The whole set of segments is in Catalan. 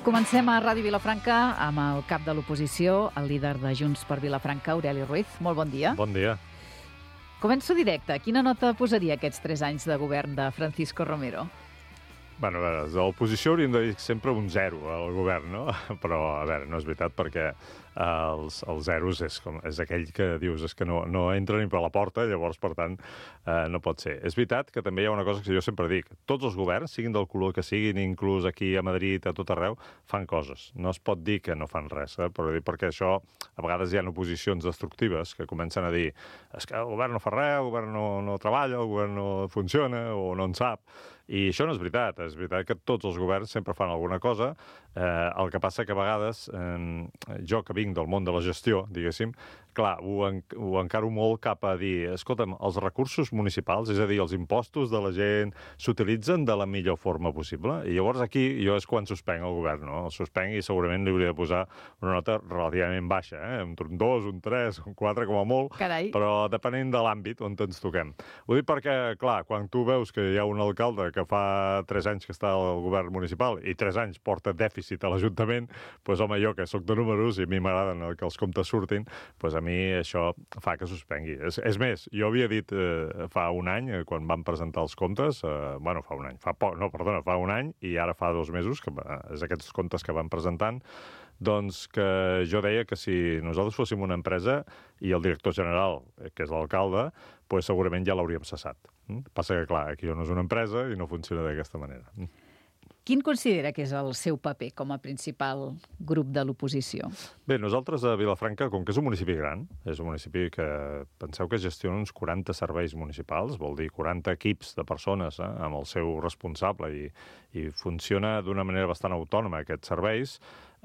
Comencem a Ràdio Vilafranca amb el cap de l'oposició, el líder de Junts per Vilafranca, Aureli Ruiz. Molt bon dia. Bon dia. Començo directe. Quina nota posaria aquests 3 anys de govern de Francisco Romero? Bueno, a veure, de l'oposició hauríem de dir sempre un 0 al govern, no? Però, a veure, no és veritat perquè els zeros és aquell que dius és que no entra ni per la porta, llavors, per tant, no pot ser. És veritat que també hi ha una cosa que jo sempre dic. Tots els governs, siguin del color que siguin, inclús aquí a Madrid, a tot arreu, fan coses. No es pot dir que no fan res, perquè això, a vegades hi ha oposicions destructives que comencen a dir és que el govern no fa res, el govern no treballa, el govern no funciona o no en sap. I això no és veritat. És veritat que tots els governs sempre fan alguna cosa. El que passa que a vegades, jo que vinc del món de la gestió, diguéssim, clar, ho encaro molt cap a dir, escolta'm, els recursos municipals, és a dir, els impostos de la gent, s'utilitzen de la millor forma possible. I llavors aquí jo és quan suspenc el govern, no? El suspenc i segurament li hauria de posar una nota relativament baixa, un 2, un 3, un 4 com a molt, Carai. Però depenent de l'àmbit on ens toquem. Ho dic perquè, clar, quan tu veus que hi ha un alcalde que fa 3 anys que està al govern municipal i 3 anys porta dèficit a l'Ajuntament, doncs home, jo que sóc de números i a mi m'agraden que els comptes surtin, doncs a mi això fa que suspengui. És més, jo havia dit fa un any, quan vam presentar els comptes, fa un any, fa un any, i ara fa 2 mesos, que és aquests comptes que vam presentant, doncs que jo deia que si nosaltres fóssim una empresa i el director general, que és l'alcalde, doncs segurament ja l'hauríem cessat. Passa que, clar, aquí no és una empresa i no funciona d'aquesta manera. Quin considera que és el seu paper com a principal grup de l'oposició? Bé, nosaltres a Vilafranca, com que és un municipi gran, és un municipi que penseu que gestiona uns 40 serveis municipals, vol dir 40 equips de persones amb el seu responsable i funciona d'una manera bastant autònoma aquests serveis.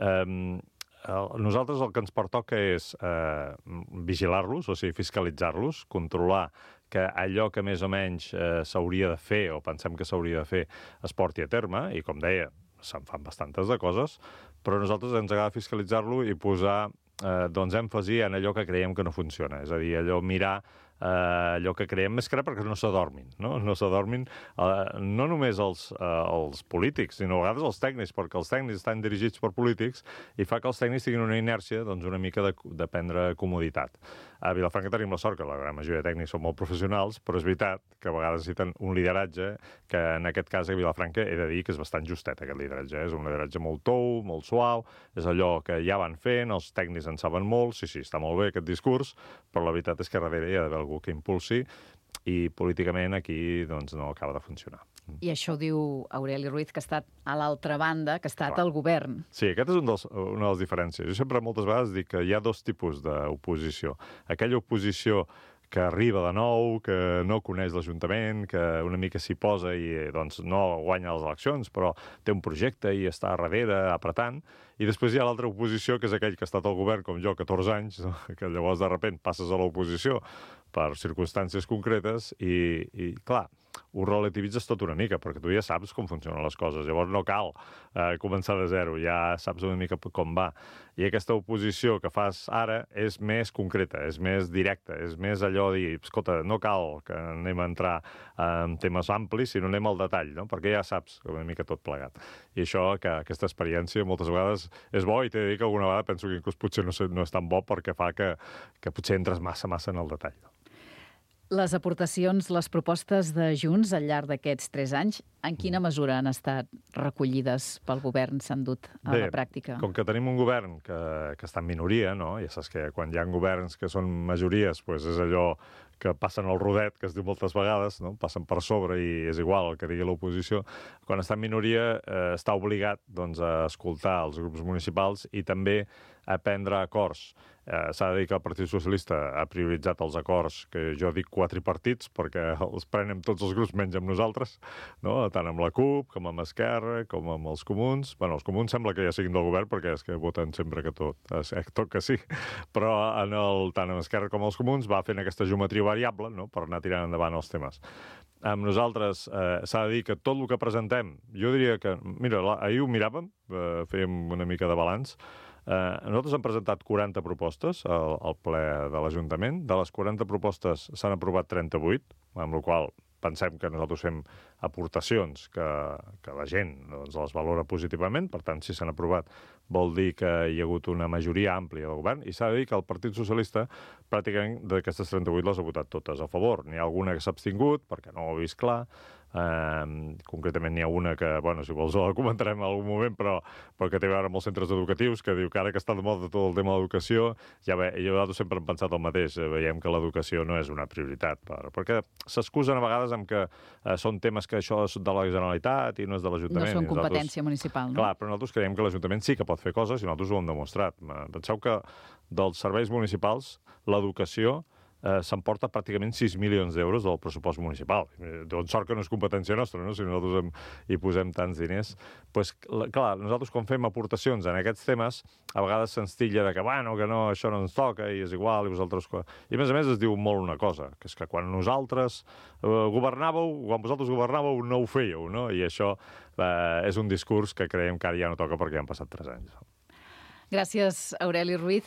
Nosaltres el que ens pertoca és vigilar-los, o sigui, fiscalitzar-los, controlar que allò que més o menys s'hauria de fer o pensem que s'hauria de fer es porti a terme, i com deia, se'n fan bastantes de coses, però a nosaltres ens agrada fiscalitzar-lo i posar èmfasi en allò que creiem que no funciona, és a dir, allò mirar allò que creiem més que res perquè no s'adormin, no? No s'adormin no només els polítics, sinó a vegades els tècnics, perquè els tècnics estan dirigits per polítics i fa que els tècnics tinguin una inèrcia una mica de prendre comoditat. A Vilafranca tenim la sort que la gran majoria de tècnics són molt professionals, però és veritat que a vegades necessiten un lideratge que en aquest cas a Vilafranca he de dir que és bastant justet aquest lideratge. És un lideratge molt tou, molt suau, és allò que ja van fent, els tècnics en saben molt, sí, està molt bé aquest discurs, però la veritat és que darrere hi ha d'haver algú que impulsi i políticament aquí doncs, no acaba de funcionar. I això ho diu Aureli Ruiz, que ha estat a l'altra banda, que ha estat al govern. Sí, aquesta és una de les diferències. Jo sempre moltes vegades dic que hi ha 2 tipus d'oposició. Aquella oposició que arriba de nou, que no coneix l'Ajuntament, que una mica s'hi posa i doncs, no guanya les eleccions, però té un projecte i està a darrere apretant. I després hi ha l'altra oposició, que és aquell que ha estat al govern, com jo, 14 anys, que llavors de sobte passes a l'oposició per circumstàncies concretes i clar, ho relativitzes tot una mica, perquè tu ja saps com funcionen les coses. Llavors no cal començar de zero, ja saps una mica com va. I aquesta oposició que fas ara és més concreta, és més directa, és més allò de dir, escolta, no cal que anem a entrar en temes amplis, sinó anem al detall, no? Perquè ja saps una mica tot plegat. I això, que aquesta experiència moltes vegades és bo, i t'he de dir que alguna vegada penso que inclús potser no és tan bo perquè fa que potser entres massa en el detall. Les aportacions, les propostes de Junts al llarg d'aquests 3 anys, en quina mesura han estat recollides pel govern, s'han dut a la pràctica? Com que tenim un govern que està en minoria, no? Ja saps que quan hi ha governs que són majories, doncs és allò que passen el rodet, que es diu moltes vegades, no? Passen per sobre i és igual el que digui l'oposició. Quan està en minoria està obligat doncs, a escoltar els grups municipals i també a prendre acords. S'ha de dir que el Partit Socialista ha prioritzat els acords, que jo dic quadripartits, perquè els prenem tots els grups menys amb nosaltres, no? Tant amb la CUP, com amb Esquerra, com amb els Comuns. Bueno, els Comuns sembla que ja siguin del govern, perquè és que voten sempre que tot que sí. Però tant amb Esquerra com els Comuns va fent aquesta geometria variable, no? Per anar tirant endavant els temes. Amb nosaltres s'ha de dir que tot el que presentem, jo diria que, mira, ahir ho miràvem, fèiem una mica de balanç. Nosaltres hem presentat 40 propostes al ple de l'Ajuntament. De les 40 propostes s'han aprovat 38, amb la qual pensem que nosaltres fem aportacions que la gent doncs, les valora positivament, per tant, si s'han aprovat vol dir que hi ha hagut una majoria àmplia del govern, i s'ha de dir que el Partit Socialista pràcticament d'aquestes 38 les ha votat totes a favor. N'hi ha alguna que s'ha abstingut, perquè no ho ha vist clar. Concretament n'hi ha una que, bueno, si vols la comentarem en algun moment, però que té a veure amb els centres educatius, que diu que ara que està de moda tot el tema de l'educació, i nosaltres sempre hem pensat el mateix, veiem que l'educació no és una prioritat, perquè s'excusen a vegades amb que són temes que això és de la Generalitat i no és de l'Ajuntament. No són competència municipal, no? Clar, però nosaltres creiem que l'Ajuntament sí que pot fer coses i nosaltres ho hem demostrat. Penseu que dels serveis municipals l'educació s'emporta pràcticament 6 milions d'euros del pressupost municipal. Doncs sort que no és competència nostra, no? Si nosaltres hi posem tants diners. Pues, clar, nosaltres quan fem aportacions en aquests temes, a vegades se'ns titlla de que, bueno, que no, això no ens toca i és igual, i vosaltres... I a més es diu molt una cosa, que és que quan nosaltres governàveu, quan vosaltres governàveu, no ho fèieu, no? I això és un discurs que creiem que ara ja no toca perquè han passat 3 anys. Gràcies, Aureli Ruiz.